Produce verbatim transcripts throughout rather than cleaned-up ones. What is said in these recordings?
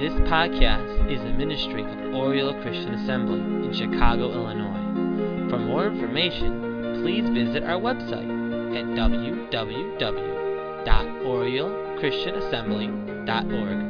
This podcast is a ministry of Oriole Christian Assembly in Chicago, Illinois. For more information, please visit our website at w w w dot oriole christian assembly dot org.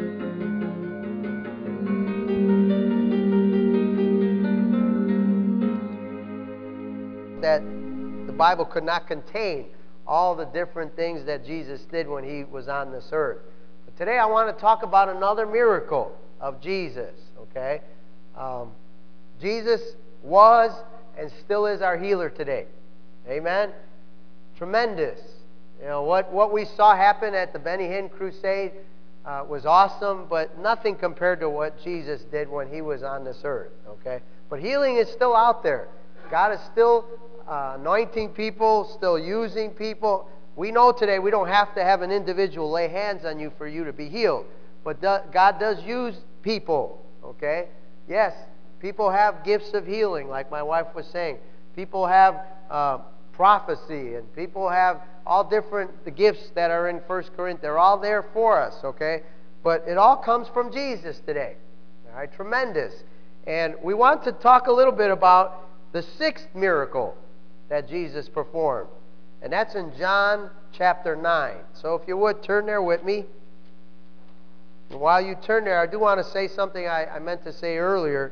That the Bible could not contain all the different things that Jesus did when he was on this earth. But today I want to talk about another miracle of Jesus, okay? Um, Jesus was and still is our healer today. Amen? Tremendous. You know, what, what we saw happen at the Benny Hinn Crusade uh, was awesome, but nothing compared to what Jesus did when he was on this earth, okay? But healing is still out there. God is still uh, anointing people, still using people. We know today we don't have to have an individual lay hands on you for you to be healed. But do, God does use people, okay? Yes, people have gifts of healing, like my wife was saying. People have uh, prophecy, and people have all different the gifts that are in First Corinthians. They're all there for us, okay? But it all comes from Jesus today. All right, tremendous. And we want to talk a little bit about the sixth miracle that Jesus performed. And that's in John chapter nine. So if you would, turn there with me. And while you turn there, I do want to say something I, I meant to say earlier.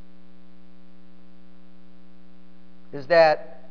Is that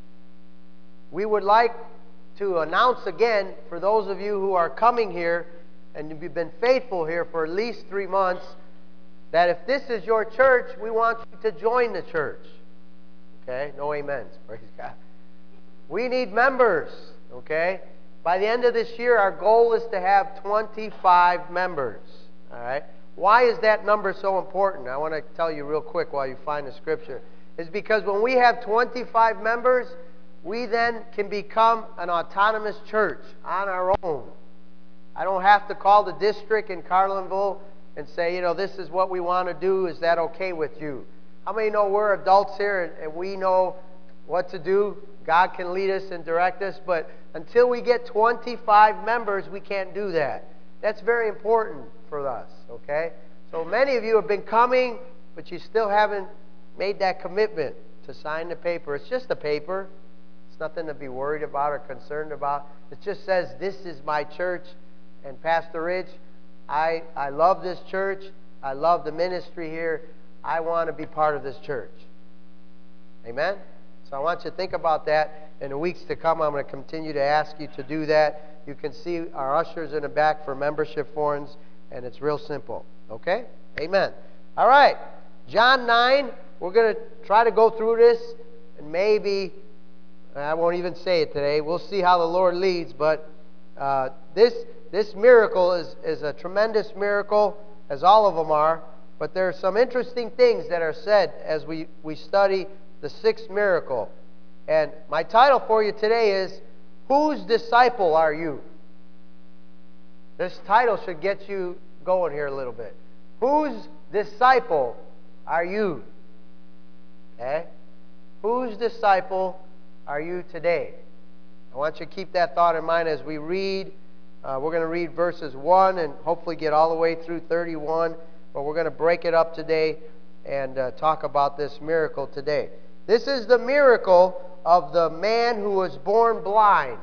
we would like to announce again, for those of you who are coming here, and you've been faithful here for at least three months, that if this is your church, we want you to join the church. Okay? No amens. Praise God. We need members. Okay? By the end of this year, our goal is to have twenty-five members. All right? Why is that number so important? I want to tell you real quick while you find the scripture. It's because when we have twenty-five members, we then can become an autonomous church on our own. I don't have to call the district in Carlinville and say, you know, this is what we want to do. Is that okay with you? How many know we're adults here and, and we know what to do? God can lead us and direct us. But until we get twenty-five members, we can't do that. That's very important for us, okay? So many of you have been coming, but you still haven't made that commitment to sign the paper. It's just a paper. It's nothing to be worried about or concerned about. It just says, this is my church. And Pastor Rich, I, I love this church. I love the ministry here. I want to be part of this church. Amen? So I want you to think about that. In the weeks to come, I'm going to continue to ask you to do that. You can see our ushers in the back for membership forms, and it's real simple. Okay? Amen. All right. John nine, we're going to try to go through this, and maybe, I won't even say it today. We'll see how the Lord leads, but uh, this this miracle is, is a tremendous miracle, as all of them are. But there are some interesting things that are said as we, we study the sixth miracle. And my title for you today is, Whose Disciple Are You? This title should get you going here a little bit. Whose disciple are you? Okay? Whose disciple are you today? I want you to keep that thought in mind as we read. Uh, we're going to read verses one and hopefully get all the way through thirty-one. But we're going to break it up today and uh, talk about this miracle today. This is the miracle of the man who was born blind.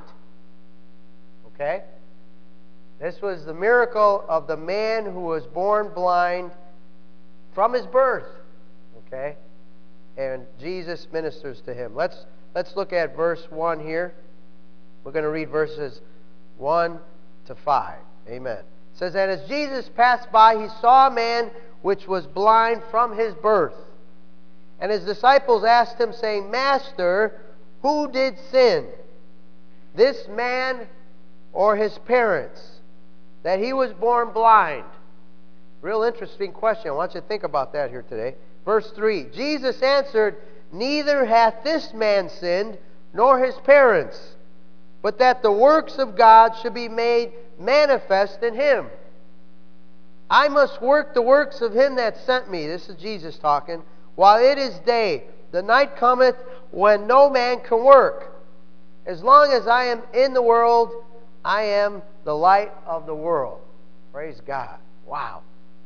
Okay? This was the miracle of the man who was born blind from his birth. Okay? And Jesus ministers to him. Let's, let's look at verse one here. We're going to read verses one to five. Amen. It says, and as Jesus passed by, he saw a man which was blind from his birth. And his disciples asked him, saying, Master, who did sin, this man or his parents, that he was born blind? Real interesting question. I want you to think about that here today. Verse three, Jesus answered, Neither hath this man sinned, nor his parents, but that the works of God should be made manifest in him. I must work the works of him that sent me. This is Jesus talking. While it is day, the night cometh when no man can work. As long as I am in the world, I am the light of the world. Praise God. Wow.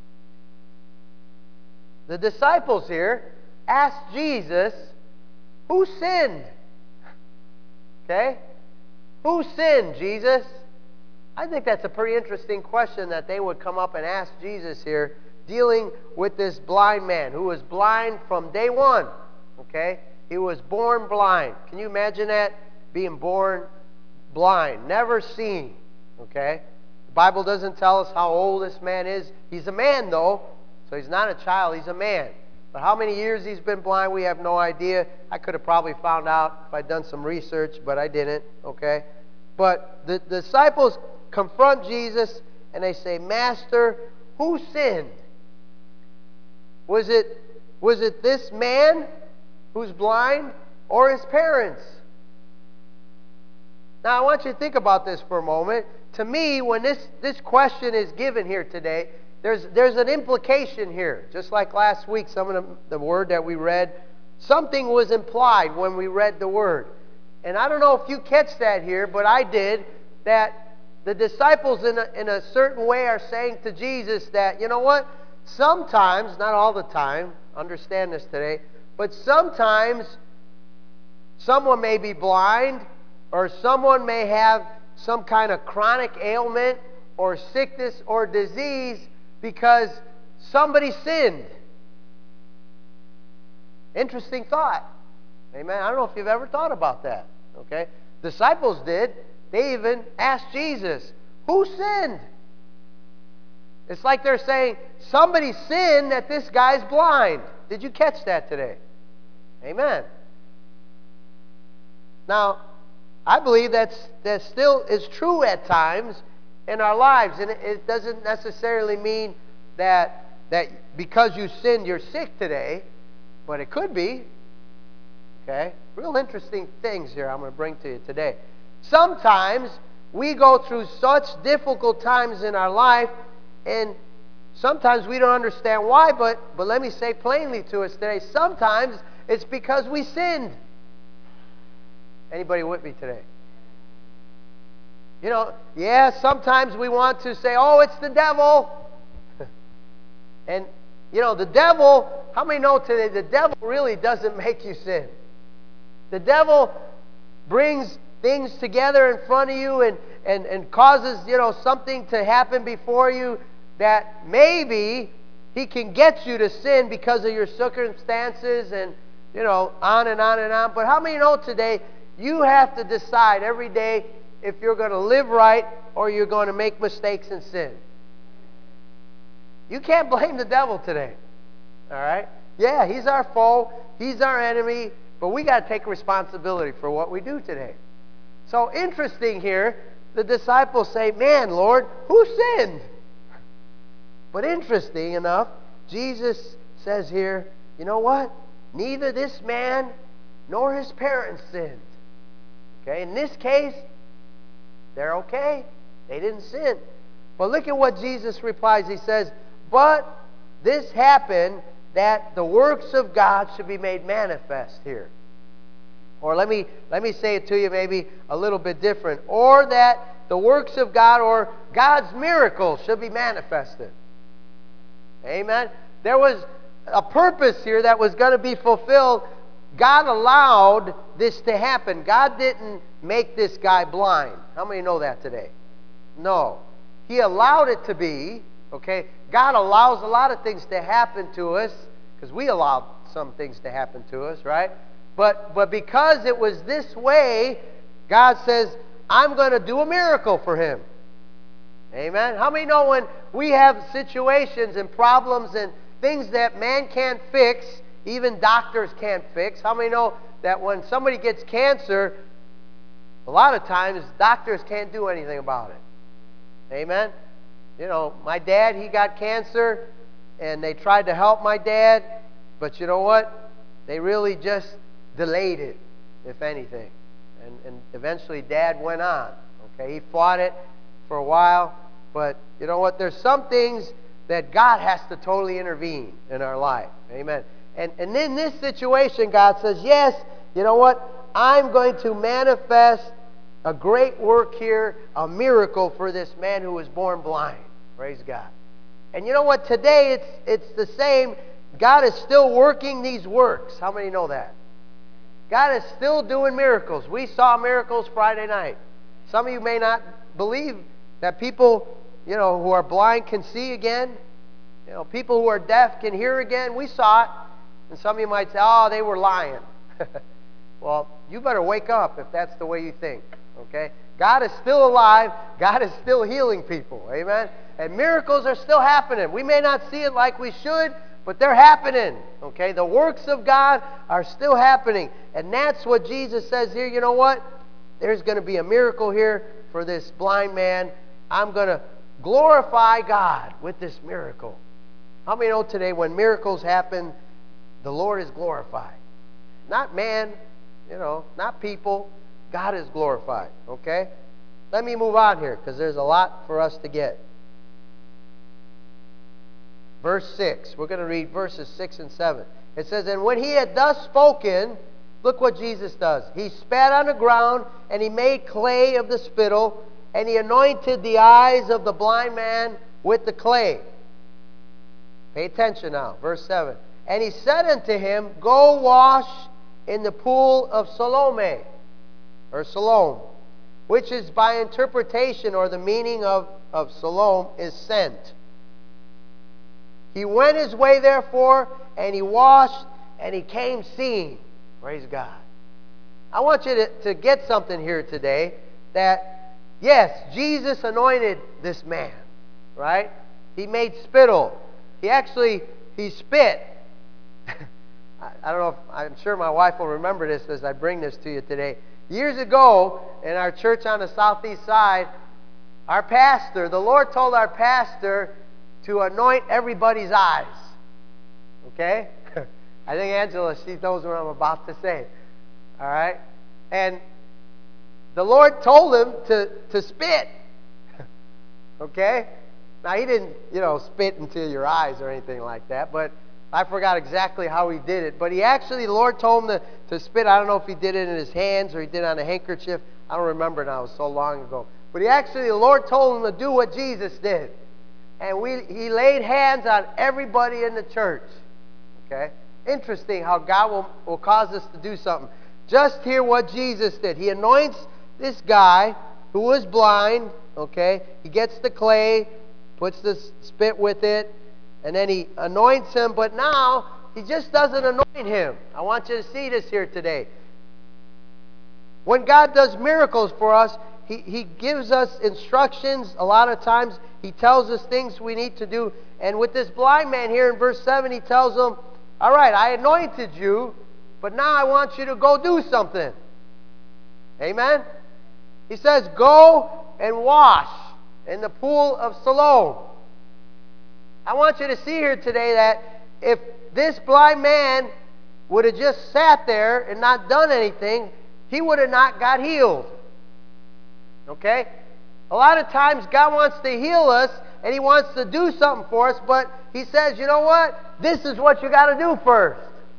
The disciples here asked Jesus, who sinned? Okay? Who sinned, Jesus? I think that's a pretty interesting question that they would come up and ask Jesus here, dealing with this blind man who was blind from day one. Okay? He was born blind. Can you imagine that? Being born blind, never seen. Okay? The Bible doesn't tell us how old this man is. He's a man, though, so he's not a child. He's a man. But how many years he's been blind, we have no idea. I could have probably found out if I'd done some research, but I didn't. Okay? But the, the disciples confront Jesus, and they say, Master, who sinned? Was it, was it this man who's blind or his parents? Now, I want you to think about this for a moment. To me, when this, this question is given here today, there's, there's an implication here. Just like last week, some of the, the word that we read, something was implied when we read the word. And I don't know if you catch that here, but I did, that the disciples in a, in a certain way are saying to Jesus that, you know what, sometimes, not all the time, understand this today, but sometimes someone may be blind, or someone may have some kind of chronic ailment or sickness or disease because somebody sinned. Interesting thought. Amen. I don't know if you've ever thought about that. Okay? Disciples did. They even asked Jesus, who sinned? It's like they're saying, somebody sinned that this guy's blind. Did you catch that today? Amen. Now, I believe that's, that still is true at times in our lives. And it, it doesn't necessarily mean that, that because you sinned, you're sick today. But it could be. Okay? Real interesting things here I'm going to bring to you today. Sometimes we go through such difficult times in our life, and sometimes we don't understand why, but, but let me say plainly to us today, sometimes it's because we sinned. Anybody with me today? You know, yeah, sometimes we want to say, oh, it's the devil. And, you know, the devil, how many know today, the devil really doesn't make you sin. The devil brings things together in front of you and, and, and causes, you know, something to happen before you that maybe he can get you to sin because of your circumstances and, you know, on and on and on. But how many know today, you have to decide every day if you're going to live right or you're going to make mistakes and sin. You can't blame the devil today. All right? Yeah, he's our foe. He's our enemy. But we got to take responsibility for what we do today. So interesting here, the disciples say, man, Lord, who sinned? But interesting enough, Jesus says here, you know what? Neither this man nor his parents sinned. Okay, in this case, they're okay. They didn't sin. But look at what Jesus replies. He says, but this happened that the works of God should be made manifest here. Or let me, let me say it to you maybe a little bit different. Or that the works of God or God's miracles should be manifested. Amen? There was a purpose here that was going to be fulfilled. God allowed this to happen. God didn't make this guy blind. How many know that today? No. He allowed it to be. Okay? God allows a lot of things to happen to us because we allow some things to happen to us, right? But, but because it was this way, God says, I'm going to do a miracle for him. Amen? How many know when we have situations and problems and things that man can't fix, even doctors can't fix? How many know that when somebody gets cancer, a lot of times doctors can't do anything about it? Amen? You know, my dad, he got cancer, and they tried to help my dad, but you know what? They really just delayed it, if anything. And, and eventually Dad went on. Okay, he fought it for a while, but you know what? There's some things that God has to totally intervene in our life. Amen. And, and in this situation, God says, yes, you know what? I'm going to manifest a great work here, a miracle for this man who was born blind. Praise God. And you know what? Today it's it's the same. God is still working these works. How many know that? God is still doing miracles. We saw miracles Friday night. Some of you may not believe that people, you know, who are blind can see again. You know, people who are deaf can hear again. We saw it. And some of you might say, oh, they were lying. Well, you better wake up if that's the way you think. Okay? God is still alive. God is still healing people. Amen? And miracles are still happening. We may not see it like we should, but they're happening. Okay? The works of God are still happening. And that's what Jesus says here. You know what? There's going to be a miracle here for this blind man. I'm going to glorify God with this miracle. How many know today when miracles happen, the Lord is glorified? Not man, you know, not people. God is glorified, okay? Let me move on here because there's a lot for us to get. Verse six. We're going to read verses six and seven. It says, and when he had thus spoken, look what Jesus does. He spat on the ground, and he made clay of the spittle, and he anointed the eyes of the blind man with the clay. Pay attention now. Verse seven. And he said unto him, go wash in the pool of Siloam, or Siloam, which is by interpretation, or the meaning of, of Siloam is sent. He went his way, therefore, and he washed, and he came seeing. Praise God. I want you to, to get something here today that, yes, Jesus anointed this man, right? He made spittle. He actually, he spit. I, I don't know if, I'm sure my wife will remember this as I bring this to you today. Years ago, in our church on the southeast side, our pastor, the Lord told our pastor to anoint everybody's eyes. Okay? I think Angela, she knows what I'm about to say. All right? And the Lord told him to, to spit. Okay? Now, he didn't, you know, spit into your eyes or anything like that, but I forgot exactly how he did it. But he actually, the Lord told him to, to spit. I don't know if he did it in his hands or he did it on a handkerchief. I don't remember now. It was so long ago. But he actually, the Lord told him to do what Jesus did. And we, he laid hands on everybody in the church. Okay? Interesting how God will, will cause us to do something. Just hear what Jesus did. He anoints this guy who was blind. Okay? He gets the clay, puts the spit with it, and then he anoints him. But now, he just doesn't anoint him. I want you to see this here today. When God does miracles for us, he, he gives us instructions. A lot of times, he tells us things we need to do. And with this blind man here in verse seven, he tells him, all right, I anointed you, but now I want you to go do something. Amen? He says, go and wash in the pool of Siloam. I want you to see here today that if this blind man would have just sat there and not done anything, he would have not got healed. Okay? A lot of times God wants to heal us and he wants to do something for us, but he says, you know what? This is what you got to do first.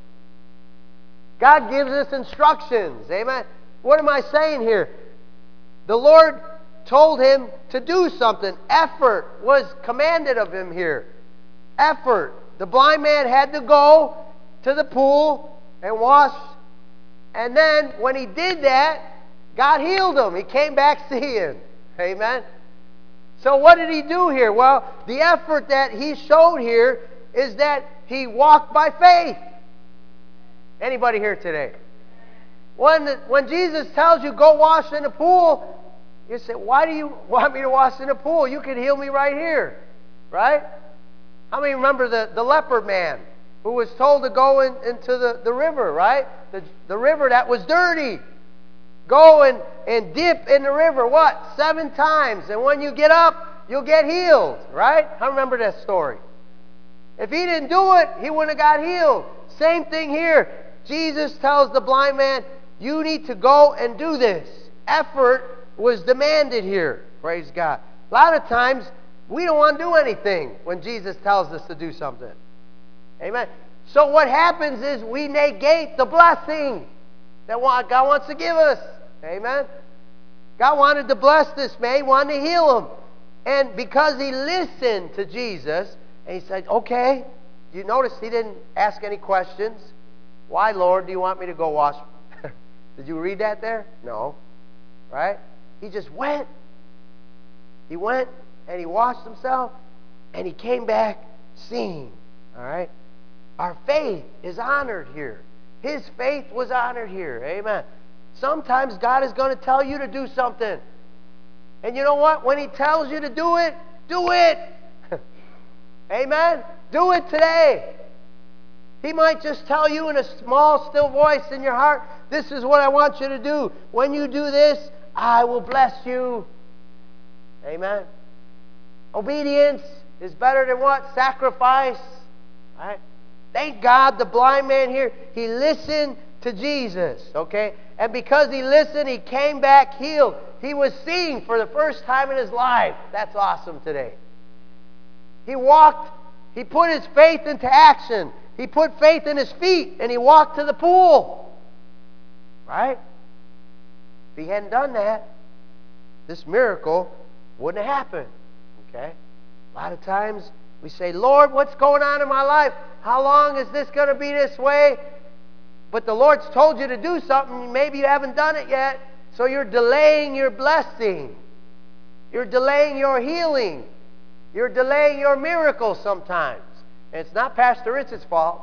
God gives us instructions. Amen? What am I saying here? The Lord told him to do something. Effort was commanded of him here. Effort. The blind man had to go to the pool and wash. And then when he did that, God healed him. He came back seeing. Amen? So what did he do here? Well, the effort that he showed here is that he walked by faith. Anybody here today? When, when Jesus tells you, go wash in the pool, you say, why do you want me to wash in the pool? You can heal me right here. Right? How many remember the, the leper man who was told to go in, into the, the river, right? The, the river that was dirty. Go and, and dip in the river, what? Seven times. And when you get up, you'll get healed, right? I remember that story. If he didn't do it, he wouldn't have got healed. Same thing here. Jesus tells the blind man, you need to go and do this. Effort was demanded here. Praise God. A lot of times, we don't want to do anything when Jesus tells us to do something. Amen. So what happens is we negate the blessing that God wants to give us. Amen. God wanted to bless this man. He wanted to heal him. And because he listened to Jesus, and he said, okay, you notice he didn't ask any questions. Why, Lord, do you want me to go wash? Did you read that there? No. Right? He just went. He went and he washed himself and he came back seeing. All right? Our faith is honored here. His faith was honored here. Amen. Sometimes God is going to tell you to do something. And you know what? When He tells you to do it, do it. Amen? Do it today. He might just tell you in a small, still voice in your heart, this is what I want you to do. When you do this, I will bless you. Amen? Obedience is better than what? Sacrifice. Right? Thank God the blind man here, he listened to Jesus. Okay? And because he listened, he came back healed. He was seeing for the first time in his life. That's awesome today. He walked, he put his faith into action. He put faith in his feet and he walked to the pool. Right? If he hadn't done that, this miracle wouldn't have happened. Okay? A lot of times we say, Lord, what's going on in my life? How long is this going to be this way? But the Lord's told you to do something. Maybe you haven't done it yet. So you're delaying your blessing. You're delaying your healing. You're delaying your miracle sometimes. And it's not Pastor Ritz's fault.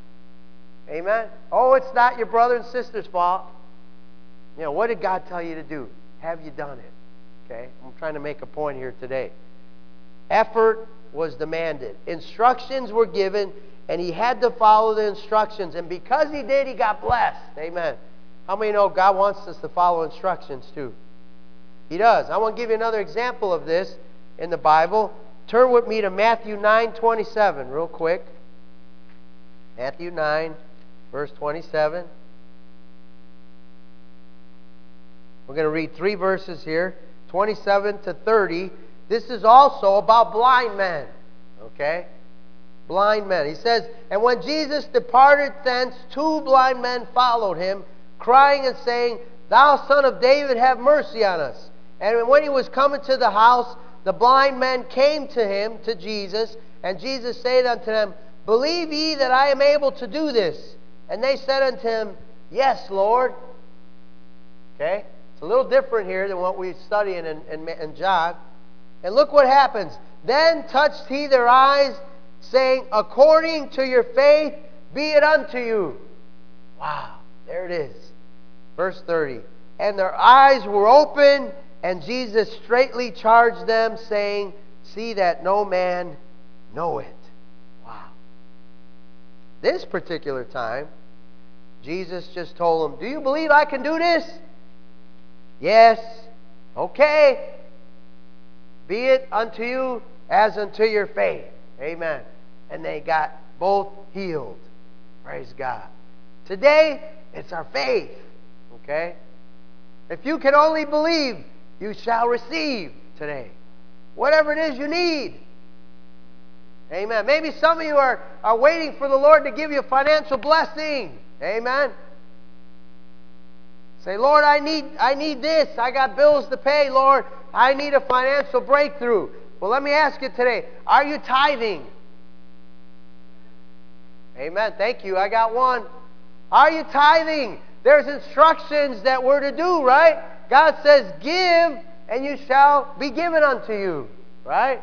Amen? Oh, it's not your brother and sister's fault. You know, what did God tell you to do? Have you done it? Okay? I'm trying to make a point here today. Effort was demanded. Instructions were given, and he had to follow the instructions. And because he did, he got blessed. Amen. How many know God wants us to follow instructions too? He does. I want to give you another example of this in the Bible. Turn with me to Matthew nine twenty-seven real quick. Matthew nine, verse twenty-seven. We're going to read three verses here, twenty-seven to thirty. This is also about blind men. Okay? Blind men. He says, and when Jesus departed thence, two blind men followed him, crying and saying, Thou Son of David, have mercy on us. And when he was coming to the house, the blind men came to him, to Jesus, and Jesus said unto them, Believe ye that I am able to do this? And they said unto him, Yes, Lord. Okay? It's a little different here than what we study in, in, in John. And look what happens. Then touched he their eyes, saying, According to your faith be it unto you. Wow. There it is. Verse thirty. And their eyes were open, and Jesus straightly charged them, saying, See that no man know it. Wow. This particular time, Jesus just told them, Do you believe I can do this? Yes. Okay. Be it unto you as unto your faith. Amen. And they got both healed. Praise God. Today, it's our faith. Okay? If you can only believe, you shall receive today. Whatever it is you need. Amen. Maybe some of you are, are waiting for the Lord to give you a financial blessing. Amen. Say, Lord, I need, I need this. I got bills to pay, Lord. I need a financial breakthrough. Well, let me ask you today, are you tithing? Amen. Thank you. I got one. Are you tithing? There's instructions that we're to do, right? God says, give, and you shall be given unto you, right?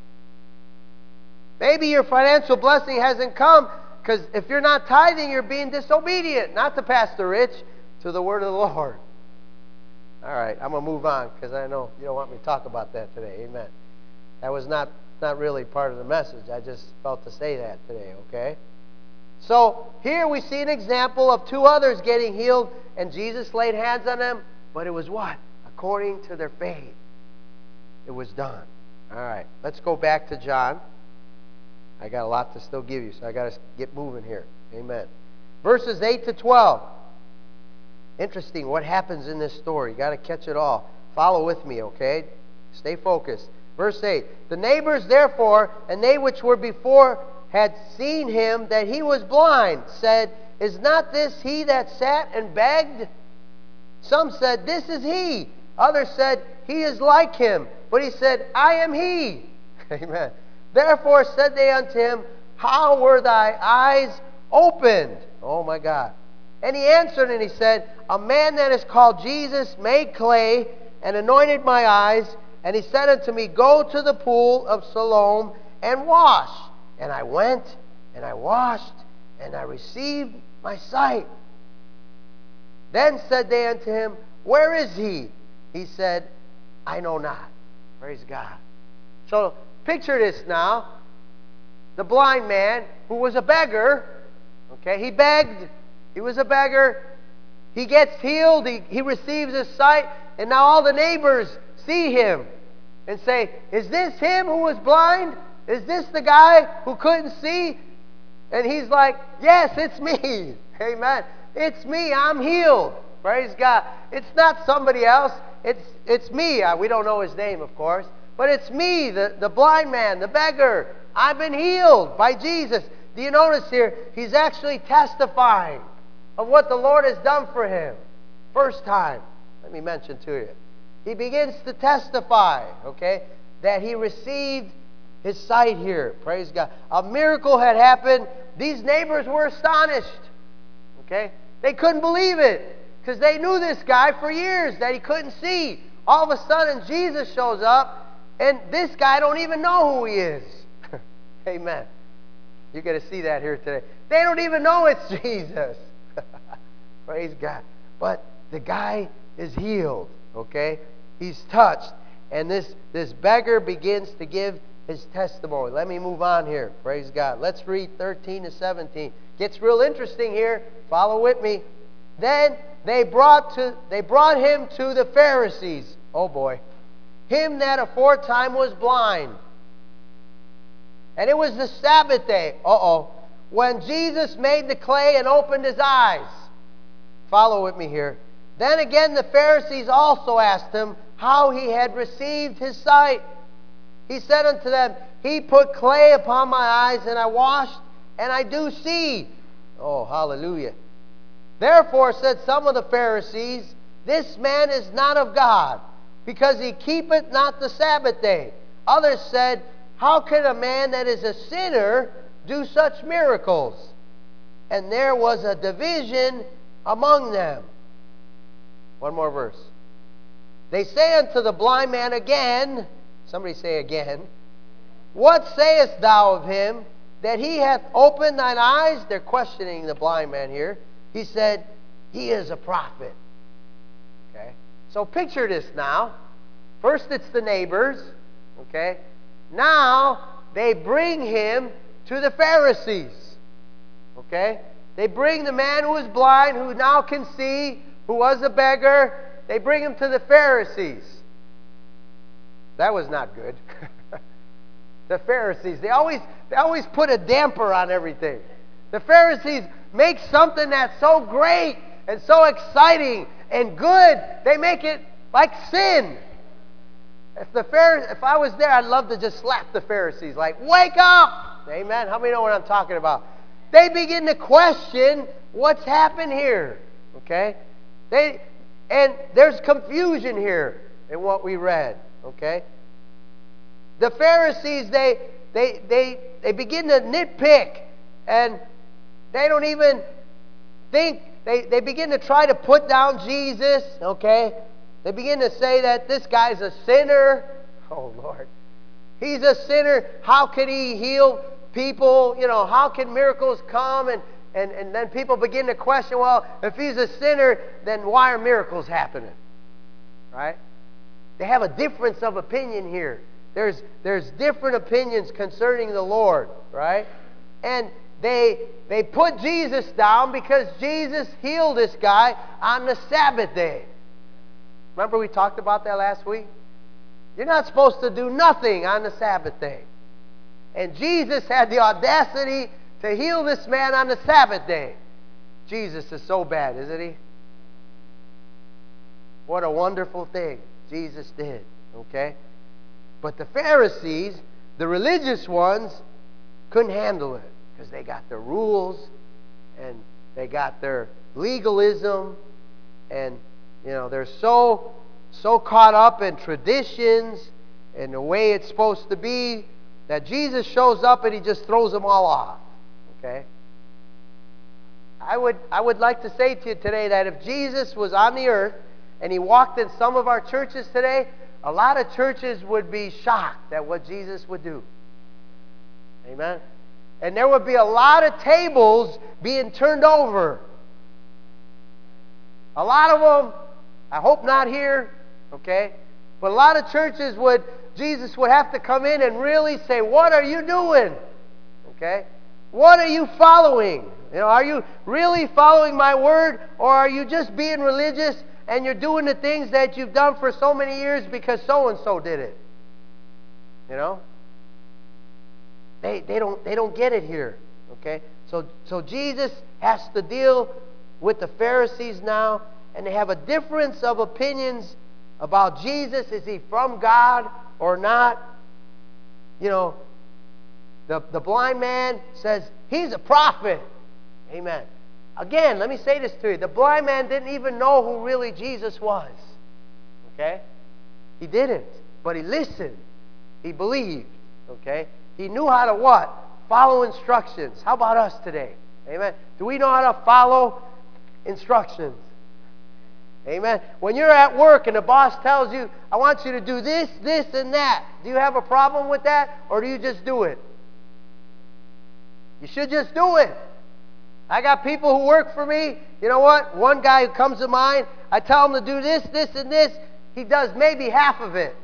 Maybe your financial blessing hasn't come because if you're not tithing, you're being disobedient. Not to Pastor Rich, to the word of the Lord. All right, I'm going to move on because I know you don't want me to talk about that today. Amen. That was not, not really part of the message. I just felt to say that today, okay? So here we see an example of two others getting healed, and Jesus laid hands on them, but it was what? According to their faith. It was done. All right, let's go back to John. I got a lot to still give you, so I got to get moving here. Amen. Verses eight to twelve. Interesting what happens in this story. You got to catch it all. Follow with me, okay? Stay focused. Verse eight. The neighbors therefore, and they which were before had seen him that he was blind, said, Is not this he that sat and begged? Some said, This is he. Others said, He is like him. But he said, I am he. Amen. Therefore said they unto him, how were thy eyes opened? Oh my God. And he answered and he said, a man that is called Jesus made clay and anointed my eyes, and he said unto me, go to the pool of Siloam and wash. And I went and I washed, and I received my sight. Then said they unto him, where is he? He said, I know not. Praise God. So picture this now. The blind man who was a beggar, okay, he begged. He was a beggar. He gets healed. He, he receives his sight. And now all the neighbors see him and say, is this him who was blind? Is this the guy who couldn't see? And he's like, yes, it's me. Amen. It's me. I'm healed. Praise God. It's not somebody else. It's, it's me. We don't know his name, of course. But it's me, the, the blind man, the beggar. I've been healed by Jesus. Do you notice here? He's actually testifying of what the Lord has done for him. First time, let me mention to you. He begins to testify, okay, that he received his sight here. Praise God. A miracle had happened. These neighbors were astonished. Okay? They couldn't believe it because they knew this guy for years that he couldn't see. All of a sudden, Jesus shows up, and this guy don't even know who he is. Amen. You're going to see that here today. They don't even know it's Jesus. Praise God. But the guy is healed. Okay? He's touched. And this, this beggar begins to give his testimony. Let me move on here. Praise God. Let's read thirteen to seventeen. Gets real interesting here. Follow with me. Then they brought to they brought him to the Pharisees. Oh boy. Him that aforetime was blind. And it was the Sabbath day. Uh-oh. When Jesus made the clay and opened his eyes. Follow with me here. Then again the Pharisees also asked him how he had received his sight. He said unto them, he put clay upon my eyes, and I washed, and I do see. Oh, hallelujah. Therefore said some of the Pharisees, this man is not of God, because he keepeth not the Sabbath day. Others said, how can a man that is a sinner do such miracles? And there was a division among them. One more verse. They say unto the blind man again, somebody say again, what sayest thou of him, that he hath opened thine eyes? They're questioning the blind man here. He said, he is a prophet. Okay? So picture this now. First it's the neighbors. Okay? Now they bring him to the Pharisees. Okay? They bring the man who is blind, who now can see, who was a beggar. They bring him to the Pharisees. That was not good. The Pharisees, they always, they always put a damper on everything. The Pharisees make something that's so great and so exciting and good, they make it like sin. If the Pharisees, if I was there, I'd love to just slap the Pharisees, like, wake up! Amen. How many know what I'm talking about? They begin to question what's happened here. Okay? They and there's confusion here in what we read. Okay? The Pharisees, they they they they begin to nitpick, and they don't even think, they, they begin to try to put down Jesus, okay? They begin to say that this guy's a sinner. Oh, Lord. He's a sinner. How could he heal people? You know, how can miracles come? And, and, and then people begin to question, well, if he's a sinner, then why are miracles happening? Right? They have a difference of opinion here. There's, there's different opinions concerning the Lord, right? And they, they put Jesus down because Jesus healed this guy on the Sabbath day. Remember we talked about that last week? You're not supposed to do nothing on the Sabbath day. And Jesus had the audacity to heal this man on the Sabbath day. Jesus is so bad, isn't he? What a wonderful thing Jesus did, okay? But the Pharisees, the religious ones, couldn't handle it because they got their rules and they got their legalism, and you know, they're so so caught up in traditions and the way it's supposed to be that Jesus shows up and he just throws them all off. Okay? I would, I would like to say to you today that if Jesus was on the earth and he walked in some of our churches today, a lot of churches would be shocked at what Jesus would do. Amen? And there would be a lot of tables being turned over. A lot of them, I hope not here, okay? But a lot of churches would, Jesus would have to come in and really say, what are you doing? Okay? What are you following? You know, are you really following my word, or are you just being religious and you're doing the things that you've done for so many years because so-and-so did it? You know? They, they, don't, they don't get it here. Okay? So, so Jesus has to deal with the Pharisees now, and they have a difference of opinions about Jesus. Is he from God or not? You know, the, the blind man says, he's a prophet. Amen. Again, let me say this to you. The blind man didn't even know who really Jesus was. Okay? He didn't. But he listened. He believed. Okay? He knew how to what? Follow instructions. How about us today? Amen. Do we know how to follow instructions? Amen. When you're at work and the boss tells you, I want you to do this, this, and that, do you have a problem with that, or do you just do it? You should just do it. I got people who work for me. You know what? One guy who comes to mind, I tell him to do this, this, and this. He does maybe half of it.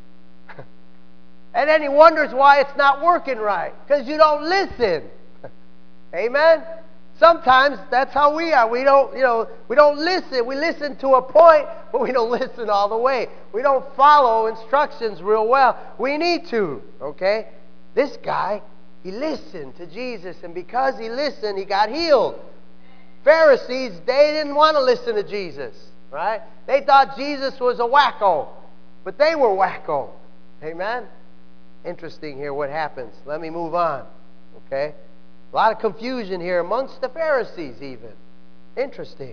And then he wonders why it's not working right. Because you don't listen. Amen? Sometimes that's how we are. We don't, you know, we don't listen. We listen to a point, but we don't listen all the way. We don't follow instructions real well. We need to, okay? This guy, he listened to Jesus, and because he listened, he got healed. Pharisees, they didn't want to listen to Jesus, right? They thought Jesus was a wacko, but they were wacko. Amen? Interesting here what happens. Let me move on, okay? A lot of confusion here amongst the Pharisees even. Interesting.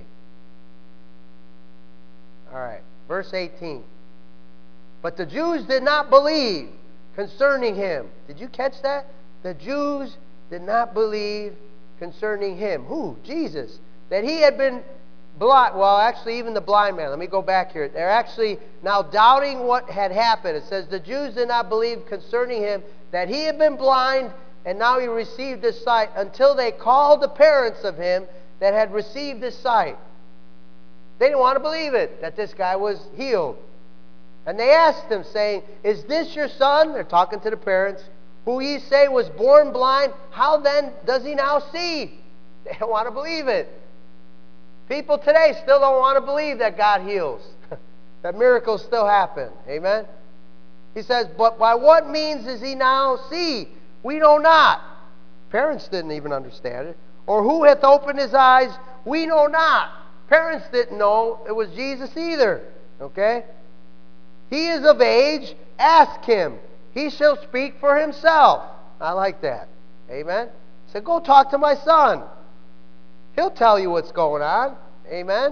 All right, verse eighteen. But the Jews did not believe concerning him. Did you catch that? The Jews did not believe concerning him. Who? Jesus. That he had been blind. Well, actually, even the blind man. Let me go back here. They're actually now doubting what had happened. It says the Jews did not believe concerning him that he had been blind, and now he received his sight, until they called the parents of him that had received his sight. They didn't want to believe it, that this guy was healed. And they asked him, saying, is this your son? They're talking to the parents. Who ye say was born blind, how then does he now see? They don't want to believe it. People today still don't want to believe that God heals, that miracles still happen. Amen? He says, but by what means does he now see? We know not. Parents didn't even understand it. Or who hath opened his eyes? We know not. Parents didn't know it was Jesus either. Okay? He is of age. Ask him. He shall speak for himself. I like that. Amen? He said, go talk to my son. He'll tell you what's going on. Amen?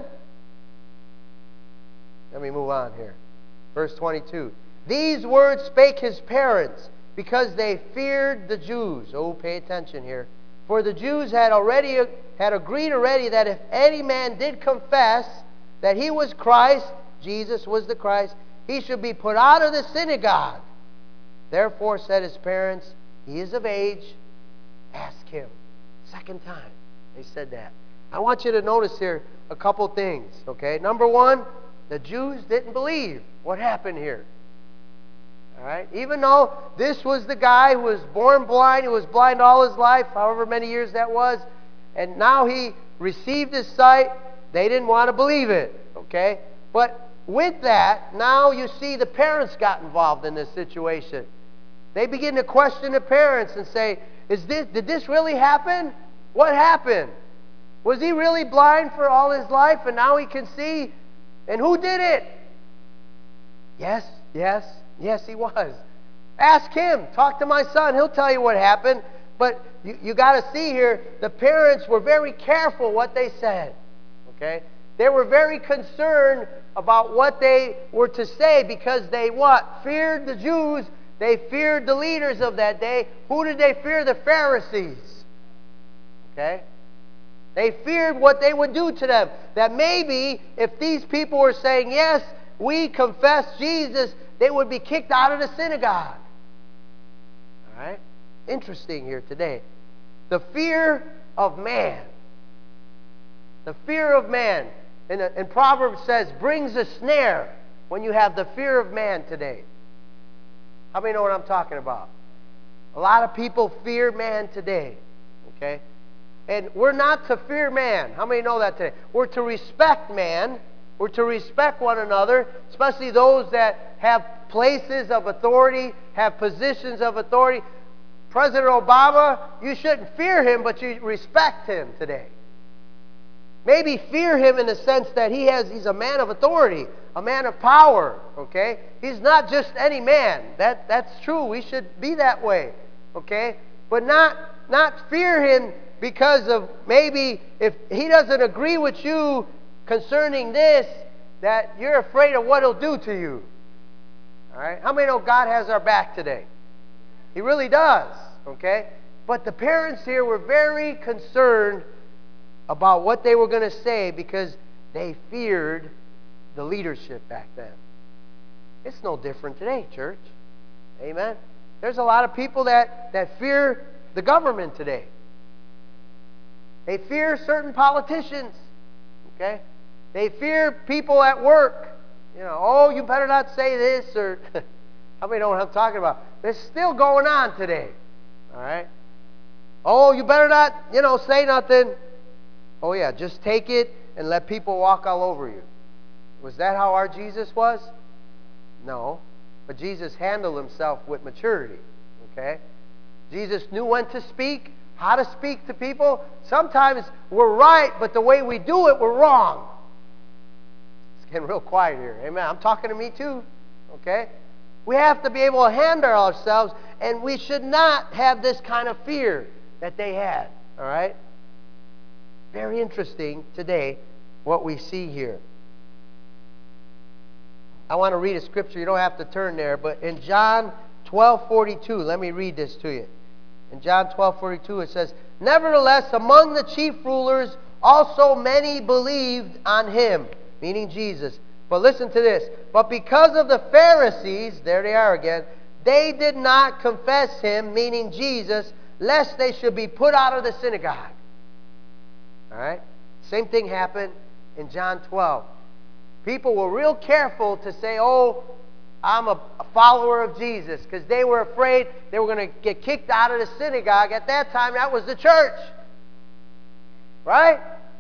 Let me move on here. Verse twenty-two. These words spake his parents, because they feared the Jews. Oh, pay attention here. For the Jews had already had agreed already that if any man did confess that he was Christ, Jesus was the Christ, he should be put out of the synagogue. Therefore said his parents, he is of age, ask him. Second time they said that. I want you to notice here a couple things, okay? Number one, the Jews didn't believe what happened here. All right? Even though this was the guy who was born blind, who was blind all his life, however many years that was, and now he received his sight, they didn't want to believe it, okay? But with that, now you see the parents got involved in this situation. They begin to question the parents and say, "Is this, did this really happen? What happened? Was he really blind for all his life and now he can see? And who did it?" Yes, yes, yes, he was. Ask him. Talk to my son. He'll tell you what happened. But you, you got to see here, the parents were very careful what they said. Okay? They were very concerned about what they were to say because they what? Feared the Jews They feared the leaders of that day. Who did they fear? The Pharisees. Okay? They feared what they would do to them. That maybe if these people were saying, yes, we confess Jesus, they would be kicked out of the synagogue. All right? Interesting here today. The fear of man. The fear of man. And, and Proverbs says, brings a snare when you have the fear of man today. How many know what I'm talking about? A lot of people fear man today. Okay? And we're not to fear man. How many know that today? We're to respect man. We're to respect one another, especially those that have places of authority, have positions of authority. President Obama, you shouldn't fear him, but you respect him today. Maybe fear him in the sense that he has, he's a man of authority, a man of power, okay? He's not just any man. That, that's true. We should be that way, okay? But not, not fear him because of maybe if he doesn't agree with you concerning this, that you're afraid of what he'll do to you. All right? How many know God has our back today? He really does, okay? But the parents here were very concerned about what they were going to say because they feared the leadership back then. It's no different today, church. Amen? There's a lot of people that, that fear the government today. They fear certain politicians, okay? They fear people at work. You know, oh, you better not say this, or how many know what I'm talking about? It's still going on today, all right? Oh, you better not, you know, say nothing. Oh, yeah, just take it and let people walk all over you. Was that how our Jesus was? No. But Jesus handled himself with maturity, okay? Jesus knew when to speak, how to speak to people. Sometimes we're right, but the way we do it, we're wrong. It's getting real quiet here. Amen. I'm talking to me too, okay? We have to be able to handle ourselves, and we should not have this kind of fear that they had, all right? Very interesting today what we see here. I want to read a scripture. You don't have to turn there, but in John twelve forty-two, let me read this to you. In John twelve forty-two, it says, "Nevertheless, among the chief rulers also many believed on him," meaning Jesus. But listen to this. "But because of the Pharisees," there they are again, "they did not confess him," meaning Jesus, "lest they should be put out of the synagogue." All right? Same thing happened in John twelve. People were real careful to say, oh, I'm a follower of Jesus, because they were afraid they were going to get kicked out of the synagogue. At that time, that was the church. Right?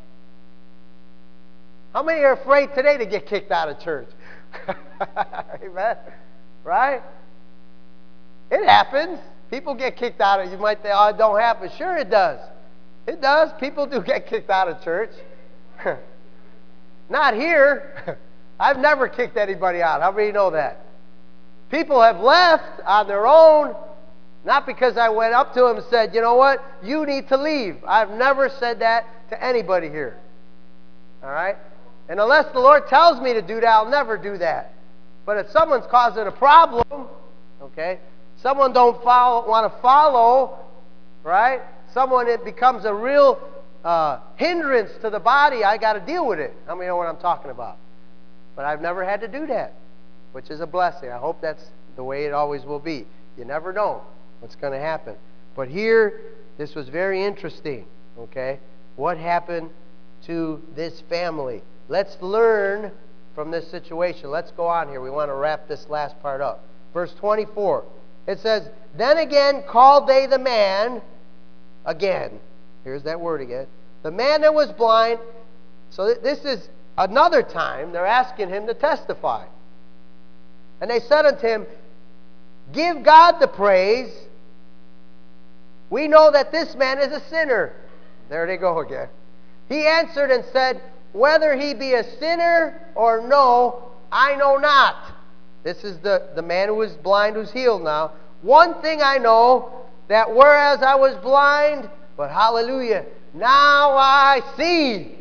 How many are afraid today to get kicked out of church? Amen? Right? It happens. People get kicked out of it. You might think, oh, it don't happen. Sure it does. It does. People do get kicked out of church. Not here. I've never kicked anybody out. How many know that? People have left on their own, not because I went up to them and said, you know what, you need to leave. I've never said that to anybody here. All right? And unless the Lord tells me to do that, I'll never do that. But if someone's causing a problem, okay, someone don't follow, want to follow, right? Someone, it becomes a real uh, hindrance to the body, I got to deal with it. How many know what I'm talking about? But I've never had to do that, which is a blessing. I hope that's the way it always will be. You never know what's going to happen. But here, this was very interesting, okay? What happened to this family? Let's learn from this situation. Let's go on here. We want to wrap this last part up. Verse twenty-four. It says, "Then again called they the man," again, here's that word again, "the man that was blind." So th- this is another time they're asking him to testify. "And they said unto him, Give God the praise. We know that this man is a sinner." There they go again. "He answered and said, Whether he be a sinner or no, I know not." This is the, the man who was blind who's healed now. "One thing I know, that whereas I was blind, but hallelujah, now I see."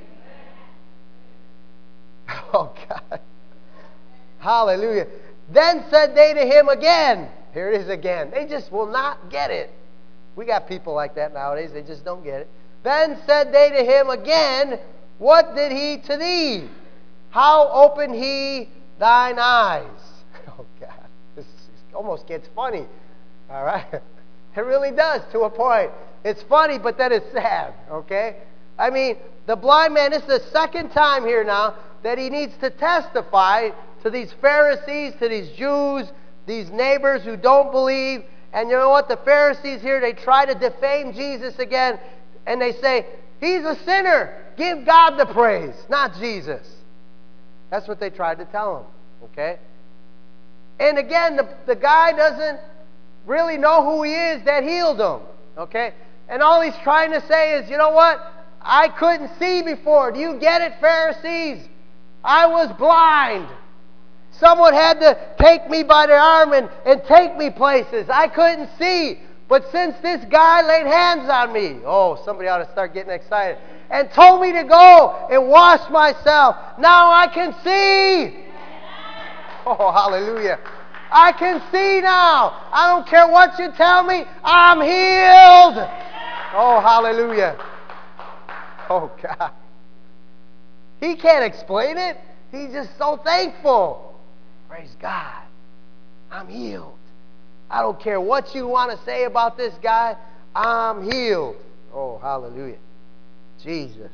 Oh, God. Hallelujah. "Then said they to him again," Here it is again. They just will not get it. We got people like that nowadays. They just don't get it. Then said they to him again, what did he to thee? How opened he thine eyes? Oh, God. This almost gets funny. All right? It really does, to a point. It's funny, but then it's sad. Okay? I mean, the blind man, this is the second time here now that he needs to testify to these Pharisees, to these Jews, these neighbors who don't believe. And you know what? The Pharisees here, they try to defame Jesus again. And they say, he's a sinner. Give God the praise, not Jesus. That's what they tried to tell him. Okay? And again, the, the guy doesn't really know who he is that healed him. Okay? And all he's trying to say is, you know what? I couldn't see before. Do you get it, Pharisees? I was blind. Someone had to take me by the arm and, and take me places. I couldn't see. But since this guy laid hands on me, oh, somebody ought to start getting excited, and told me to go and wash myself, now I can see. Oh, hallelujah. I can see now. I don't care what you tell me. I'm healed. Oh, hallelujah. Oh, God. He can't explain it. He's just so thankful. Praise God. I'm healed. I don't care what you want to say about this guy. I'm healed. Oh, hallelujah. Jesus.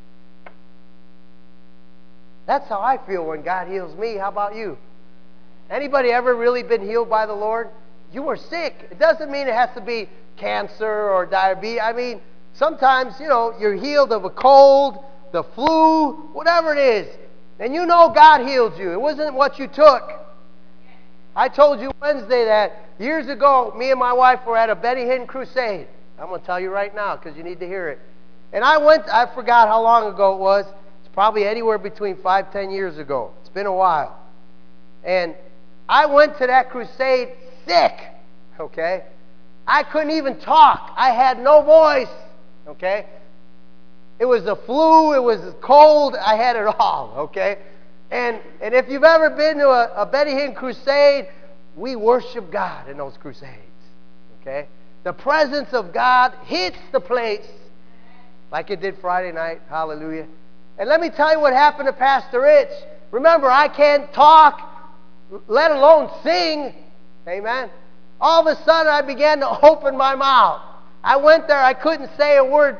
That's how I feel when God heals me. How about you? Anybody ever really been healed by the Lord? You were sick. It doesn't mean it has to be cancer or diabetes. I mean, sometimes, you know, you're healed of a cold, the flu, whatever it is. And you know God healed you. It wasn't what you took. I told you Wednesday that years ago, me and my wife were at a Benny Hinn crusade. I'm going to tell you right now because you need to hear it. And I went, I forgot how long ago it was. It's probably anywhere between five, ten years ago. It's been a while. And I went to that crusade sick, okay? I couldn't even talk. I had no voice, okay? It was the flu. It was cold. I had it all, okay? And and if you've ever been to a, a Benny Hinn crusade, we worship God in those crusades, okay? The presence of God hits the place like it did Friday night. Hallelujah. And let me tell you what happened to Pastor Rich. Remember, I can't talk, let alone sing. Amen. All of a sudden, I began to open my mouth. I went there. I couldn't say a word.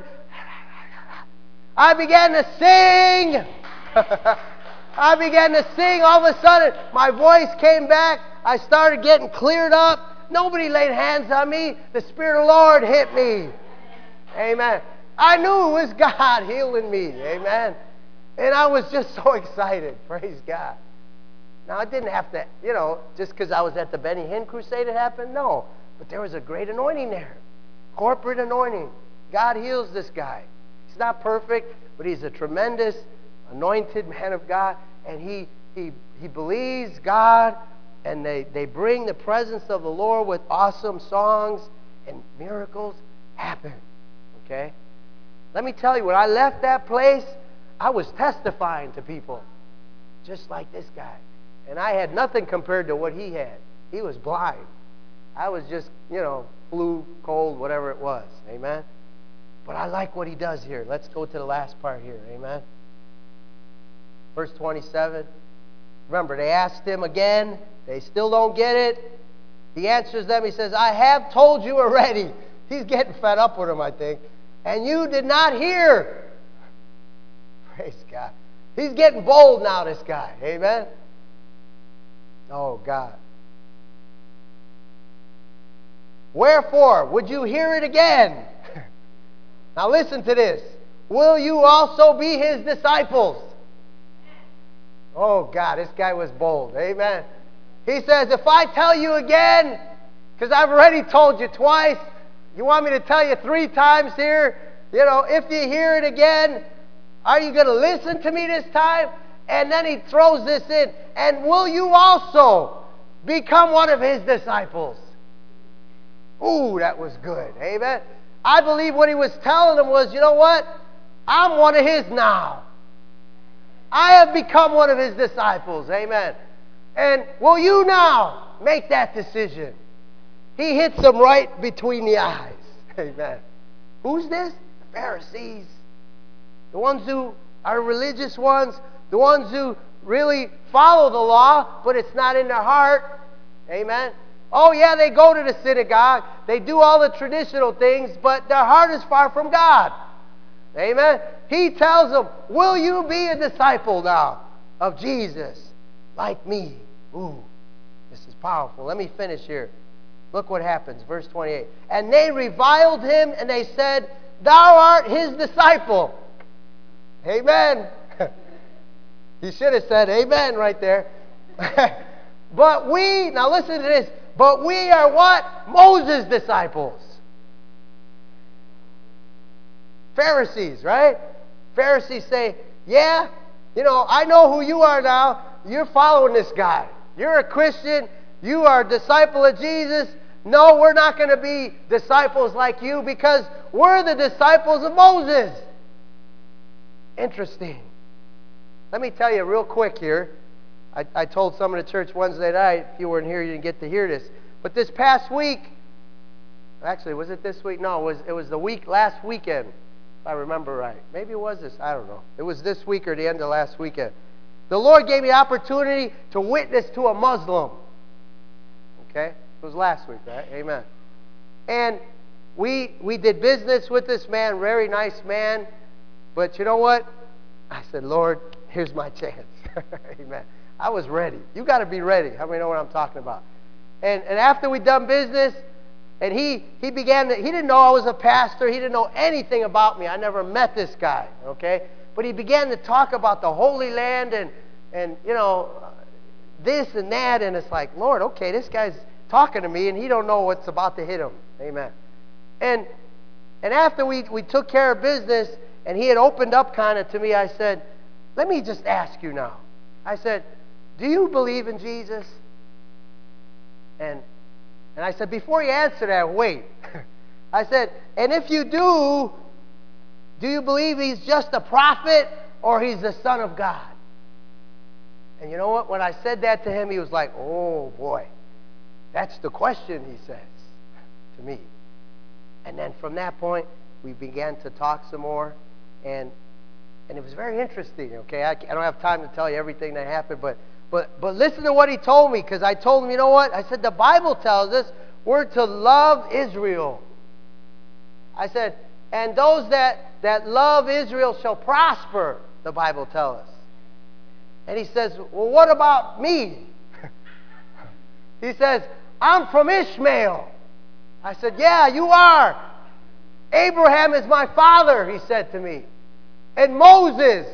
I began to sing. I began to sing. All of a sudden, my voice came back. I started getting cleared up. Nobody laid hands on me. The Spirit of the Lord hit me. Amen. I knew it was God healing me. Amen. And I was just so excited. Praise God. Now, it didn't have to, you know, just because I was at the Benny Hinn crusade it happened. No. But there was a great anointing there. Corporate anointing. God heals this guy. He's not perfect, but he's a tremendous anointed man of God. And he he he believes God. And they, they bring the presence of the Lord with awesome songs. And miracles happen. Okay? Let me tell you, when I left that place, I was testifying to people. Just like this guy. And I had nothing compared to what he had. He was blind. I was just, you know, flu, cold, whatever it was. Amen? But I like what he does here. Let's go to the last part here. Amen? Verse twenty-seven. Remember, they asked him again. They still don't get it. He answers them. He says, I have told you already. He's getting fed up with them, I think. And you did not hear. Praise God. He's getting bold now, this guy. Amen? Oh, God. Wherefore, would you hear it again? Now listen to this. Will you also be his disciples? Oh, God, this guy was bold. Amen. He says, if I tell you again, because I've already told you twice, you want me to tell you three times here? You know, if you hear it again, are you going to listen to me this time? And then he throws this in. And will you also become one of his disciples? Ooh, that was good. Amen. I believe what he was telling them was, you know what? I'm one of his now. I have become one of his disciples. Amen. And will you now make that decision? he hits them right between the eyes. Amen. Who's this? The Pharisees. The ones who are religious ones, the ones who really follow the law, but it's not in their heart. Amen. Oh, yeah, they go to the synagogue. They do all the traditional things, but their heart is far from God. Amen. He tells them, will you be a disciple now of Jesus like me? Ooh, this is powerful. Let me finish here. Look what happens. Verse twenty-eight. And they reviled him, and they said, thou art his disciple. Amen. He should have said amen right there. But we, now listen to this, but we are what? Moses' disciples. Pharisees, right? Pharisees say, yeah, you know, I know who you are now. You're following this guy. You're a Christian. You are a disciple of Jesus. No, we're not going to be disciples like you because we're the disciples of Moses. Interesting. Let me tell you real quick here. I, I told some of the church Wednesday night, if you weren't here, you didn't get to hear this. But this past week, actually, was it this week? No, it was, it was the week, last weekend, if I remember right. Maybe it was this, I don't know. It was this week or the end of last weekend. The Lord gave me the opportunity to witness to a Muslim. Okay? It was last week, right? Amen. And we we did business with this man, very nice man. But you know what? I said, Lord, here's my chance. Amen. I was ready. You got to be ready. How many know what I'm talking about? And and after we done business, and he he began to, he didn't know I was a pastor. He didn't know anything about me. I never met this guy, okay? But he began to talk about the Holy Land and and you know this and that, and it's like, Lord, okay, this guy's talking to me, and he don't know what's about to hit him. Amen. And and after we we took care of business, and he had opened up kind of to me, I said, let me just ask you now. I said, do you believe in Jesus? And and I said, before you answer that, wait. I said, and if you do, do you believe he's just a prophet or he's the Son of God? And you know what? When I said that to him, he was like, oh, boy. That's the question, he says to me. And then from that point, we began to talk some more. And and it was very interesting, okay? I, I don't have time to tell you everything that happened, but but but listen to what he told me, because I told him, you know what? I said, the Bible tells us we're to love Israel. I said, and those that, that love Israel shall prosper, the Bible tells us. And he says, well, what about me? He says, I'm from Ishmael. I said, yeah, you are. Abraham is my father, he said to me. And Moses.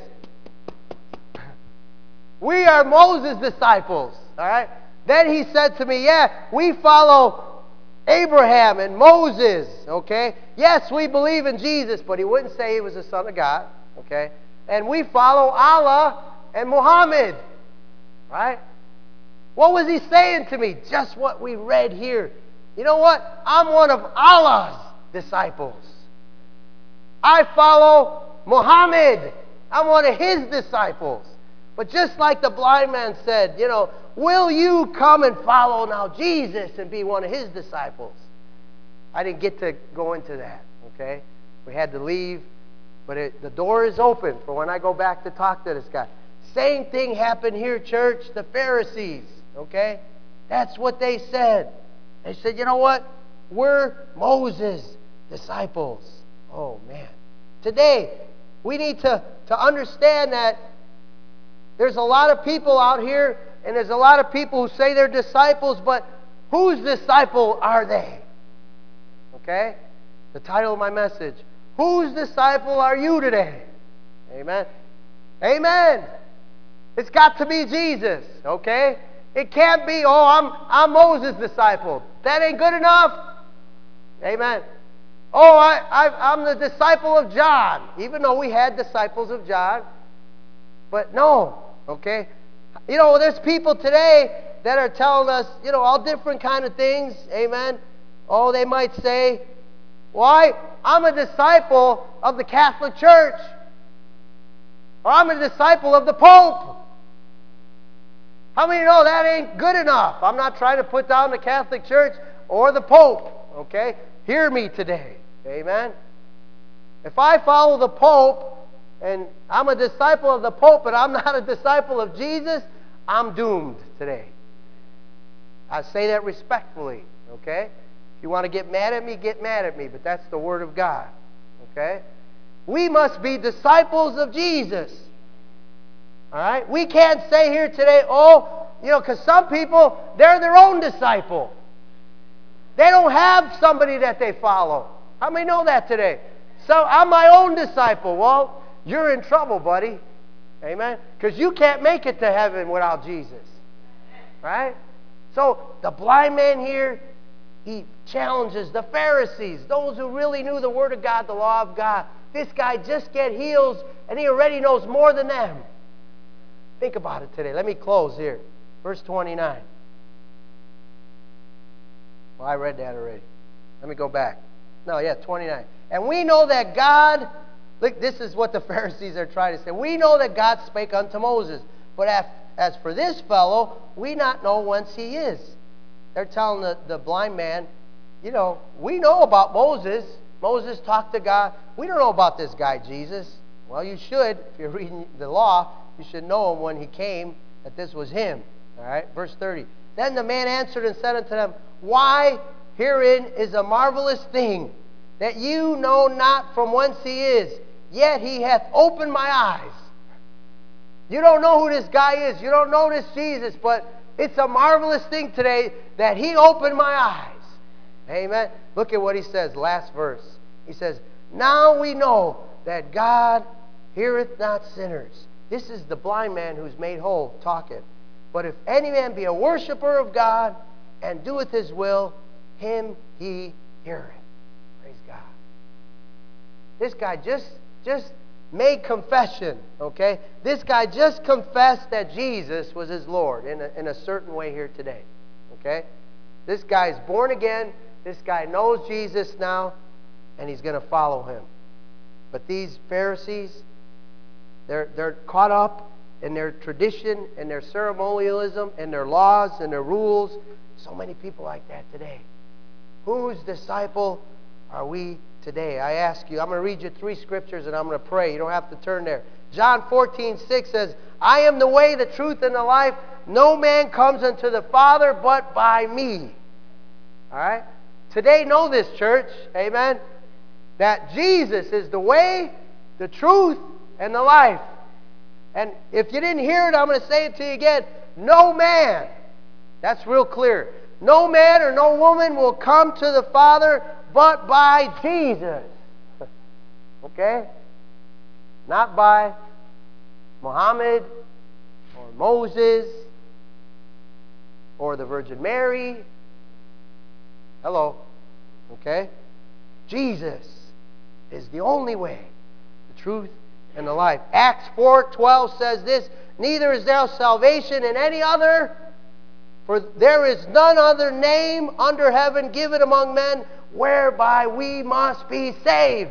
We are Moses' disciples. All right? Then he said to me, yeah, we follow Abraham and Moses. Okay? Yes, we believe in Jesus, but he wouldn't say he was the Son of God. Okay? And we follow Allah and Muhammad. Right? What was he saying to me? Just what we read here. You know what? I'm one of Allah's disciples. I follow Muhammad. I'm one of his disciples. But just like the blind man said, you know, will you come and follow now Jesus and be one of his disciples? I didn't get to go into that, okay? We had to leave, but it, the door is open for when I go back to talk to this guy. Same thing happened here, church, the Pharisees, okay? That's what they said. They said, you know what? We're Moses' disciples. Oh, man. Today, we need to, to understand that there's a lot of people out here, and there's a lot of people who say they're disciples, but whose disciple are they? Okay? The title of my message, whose disciple are you today? Amen? Amen. It's got to be Jesus, okay? It can't be, oh, I'm, I'm Moses' disciple. That ain't good enough. Amen. Oh, I, I, I'm the disciple of John, even though we had disciples of John. But no, okay? You know, there's people today that are telling us, you know, all different kind of things. Amen. Oh, they might say, why? I'm a disciple of the Catholic Church. Or I'm a disciple of the Pope. How many know that ain't good enough? I'm not trying to put down the Catholic Church or the Pope, okay? Hear me today. Amen? If I follow the Pope and I'm a disciple of the Pope but I'm not a disciple of Jesus, I'm doomed today. I say that respectfully, okay? If you want to get mad at me, get mad at me, but that's the Word of God, okay? We must be disciples of Jesus. All right? We can't say here today, oh, you know, because some people, they're their own disciple. They don't have somebody that they follow. How many know that today? So I'm my own disciple. Well, you're in trouble, buddy. Amen? Because you can't make it to heaven without Jesus. Right? So the blind man here, he challenges the Pharisees, those who really knew the Word of God, the law of God. This guy just get healed, and he already knows more than them. Think about it today. Let me close here. Verse twenty-nine. Well, I read that already. Let me go back. No, yeah, twenty-nine. And we know that God, look, this is what the Pharisees are trying to say. We know that God spake unto Moses. But as for this fellow, we not know whence he is. They're telling the, the blind man, you know, we know about Moses. Moses talked to God. We don't know about this guy, Jesus. Well, you should. If you're reading the law, you should know him when he came, that this was him. All right, verse thirty. Then the man answered and said unto them, why, herein is a marvelous thing, that you know not from whence he is, yet he hath opened my eyes. You don't know who this guy is. You don't know this Jesus, but it's a marvelous thing today that he opened my eyes. Amen. Look at what he says, last verse. He says, now we know that God heareth not sinners. This is the blind man who's made whole talking. But if any man be a worshiper of God and doeth his will, him he heareth. Praise God. This guy just, just made confession, okay? This guy just confessed that Jesus was his Lord in a, in a certain way here today, okay? This guy's born again. This guy knows Jesus now, and he's going to follow him. But these Pharisees, they're, they're caught up in their tradition and their ceremonialism and their laws and their rules. So many people like that today. Whose disciple are we today? I ask you, I'm going to read you three scriptures and I'm going to pray. You don't have to turn there. John fourteen six says, I am the way, the truth, and the life. No man comes unto the Father but by me. All right? Today, know this, church. Amen? That Jesus is the way, the truth, and the life. And if you didn't hear it, I'm going to say it to you again. No man, that's real clear. No man or no woman will come to the Father but by Jesus. Okay? Not by Muhammad or Moses or the Virgin Mary. Hello. Okay? Jesus is the only way, the truth, and the life. Acts four twelve says this, neither is there salvation in any other, for there is none other name under heaven given among men whereby we must be saved.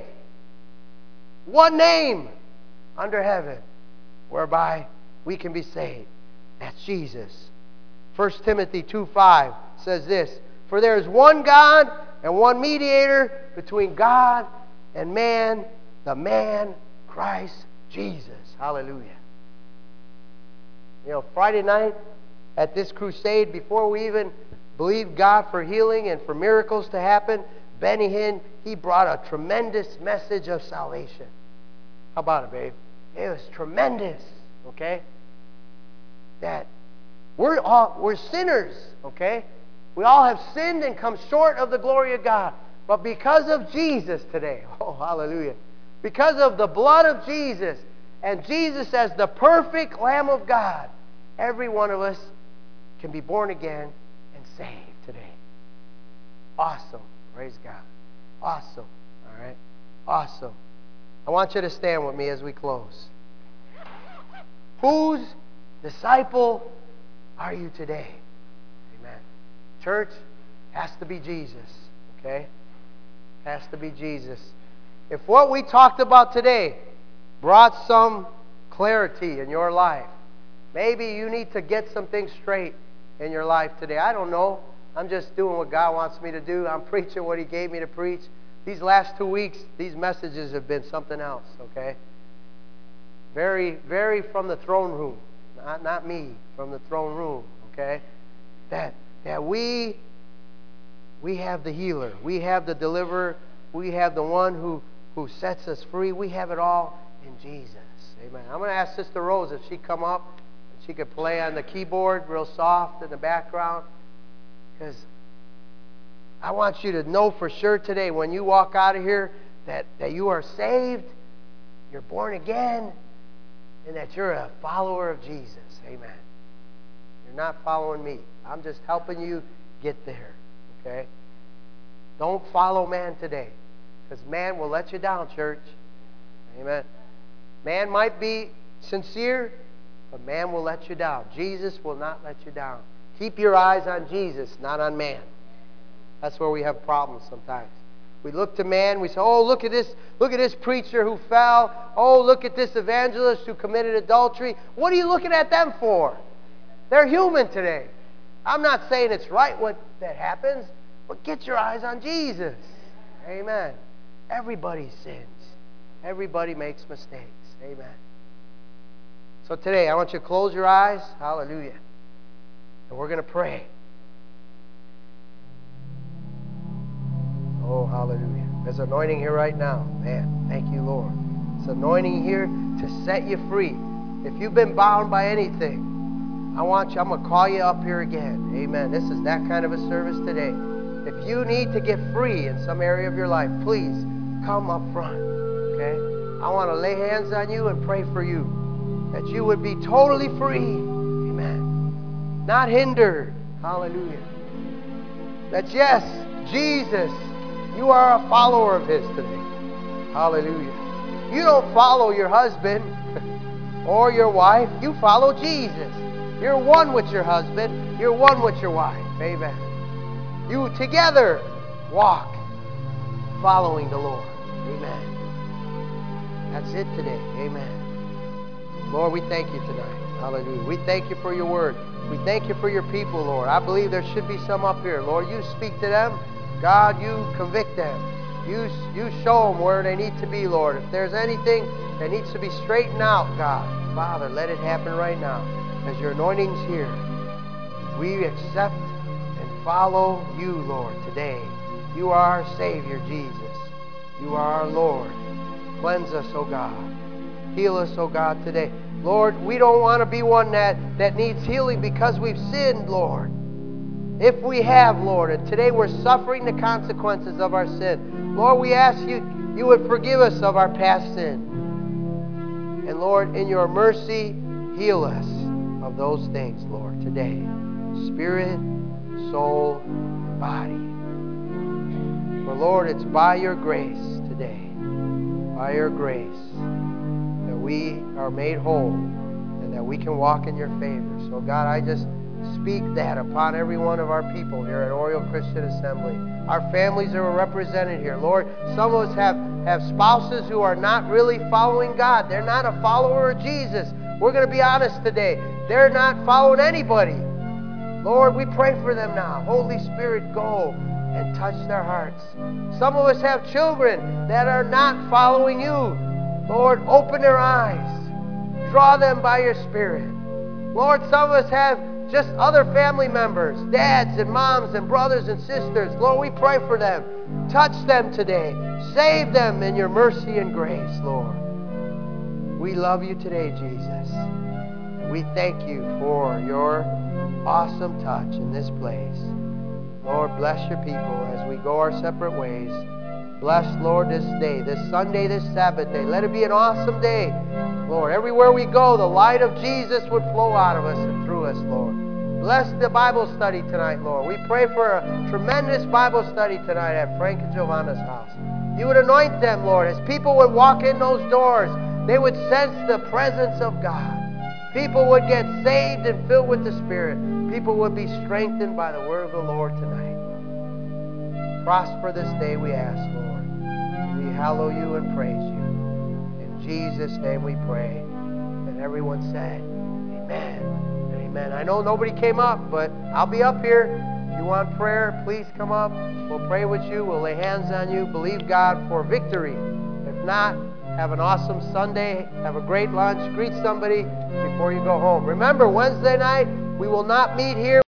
One name under heaven whereby we can be saved. That's Jesus. First Timothy two five says this, for there is one God and one mediator between God and man, the man Christ Jesus. Hallelujah. You know, Friday night at this crusade, before we even believed God for healing and for miracles to happen, Benny Hinn, he brought a tremendous message of salvation. How about it, babe? It was tremendous, okay? That we're all we're sinners, okay? We all have sinned and come short of the glory of God. But because of Jesus today, oh, hallelujah, because of the blood of Jesus, and Jesus as the perfect Lamb of God, every one of us can be born again and saved today. Awesome. Praise God. Awesome. All right? Awesome. I want you to stand with me as we close. Whose disciple are you today? Amen. Church, has to be Jesus. Okay? Has to be Jesus. If what we talked about today brought some clarity in your life, maybe you need to get some things straight in your life today. I don't know. I'm just doing what God wants me to do. I'm preaching what He gave me to preach. These last two weeks, these messages have been something else, okay? Very, very from the throne room. Not, not me, from the throne room, okay? That, that we, we have the healer. We have the deliverer. We have the one who, who sets us free. We have it all in Jesus. Amen. I'm going to ask Sister Rose if she'd come up and she could play on the keyboard real soft in the background. Because I want you to know for sure today when you walk out of here that, that you are saved, you're born again, and that you're a follower of Jesus. Amen. You're not following me. I'm just helping you get there. Okay? Don't follow man today. Because man will let you down, church. Amen. Man might be sincere, but man will let you down. Jesus will not let you down. Keep your eyes on Jesus, not on man. That's where we have problems sometimes. We look to man, we say, oh, look at this, look at this preacher who fell. Oh, look at this evangelist who committed adultery. What are you looking at them for? They're human today. I'm not saying it's right what that happens, but get your eyes on Jesus. Amen. Everybody sins. Everybody makes mistakes. Amen. So today, I want you to close your eyes. Hallelujah. And we're going to pray. Oh, hallelujah. There's anointing here right now. Man, thank you, Lord. It's anointing here to set you free. If you've been bound by anything, I want you, I'm going to call you up here again. Amen. This is that kind of a service today. If you need to get free in some area of your life, please come up front. Okay? I want to lay hands on you and pray for you. That you would be totally free. Amen. Not hindered. Hallelujah. That yes, Jesus, you are a follower of His today. Hallelujah. You don't follow your husband or your wife. You follow Jesus. You're one with your husband. You're one with your wife. Amen. You together walk following the Lord. Amen. That's it today. Amen. Lord, we thank you tonight. Hallelujah. We thank you for your word. We thank you for your people, Lord. I believe there should be some up here. Lord, you speak to them. God, you convict them. You, you show them where they need to be, Lord. If there's anything that needs to be straightened out, God, Father, let it happen right now. As your anointing's here, we accept and follow you, Lord, today. You are our Savior, Jesus. You are our Lord. Cleanse us, O God. Heal us, O God, today. Lord, we don't want to be one that, that needs healing because we've sinned, Lord. If we have, Lord, and today we're suffering the consequences of our sin, Lord, we ask you, you would forgive us of our past sin. And Lord, in your mercy, heal us of those things, Lord, today. Spirit, soul, and body. For Lord, it's by your grace today, by your grace, that we are made whole and that we can walk in your favor. So God, I just speak that upon every one of our people here at Oriole Christian Assembly. Our families are represented here. Lord, some of us have, have spouses who are not really following God. They're not a follower of Jesus. We're going to be honest today. They're not following anybody. Lord, we pray for them now. Holy Spirit, go and touch their hearts. Some of us have children that are not following you. Lord, open their eyes. Draw them by your Spirit. Lord, some of us have just other family members, dads and moms and brothers and sisters. Lord, we pray for them. Touch them today. Save them in your mercy and grace, Lord. We love you today, Jesus. We thank you for your awesome touch in this place. Lord, bless your people as we go our separate ways. Bless, Lord, this day, this Sunday, this Sabbath day. Let it be an awesome day. Lord, everywhere we go, the light of Jesus would flow out of us and through us, Lord. Bless the Bible study tonight, Lord. We pray for a tremendous Bible study tonight at Frank and Giovanna's house. You would anoint them, Lord. As people would walk in those doors, they would sense the presence of God. People would get saved and filled with the Spirit. People would be strengthened by the word of the Lord tonight. Prosper this day, we ask, Lord. We hallow you and praise you. In Jesus' name we pray. And everyone said, amen and amen. I know nobody came up, but I'll be up here. If you want prayer, please come up. We'll pray with you. We'll lay hands on you. Believe God for victory. If not, have an awesome Sunday. Have a great lunch. Greet somebody before you go home. Remember, Wednesday night, we will not meet here.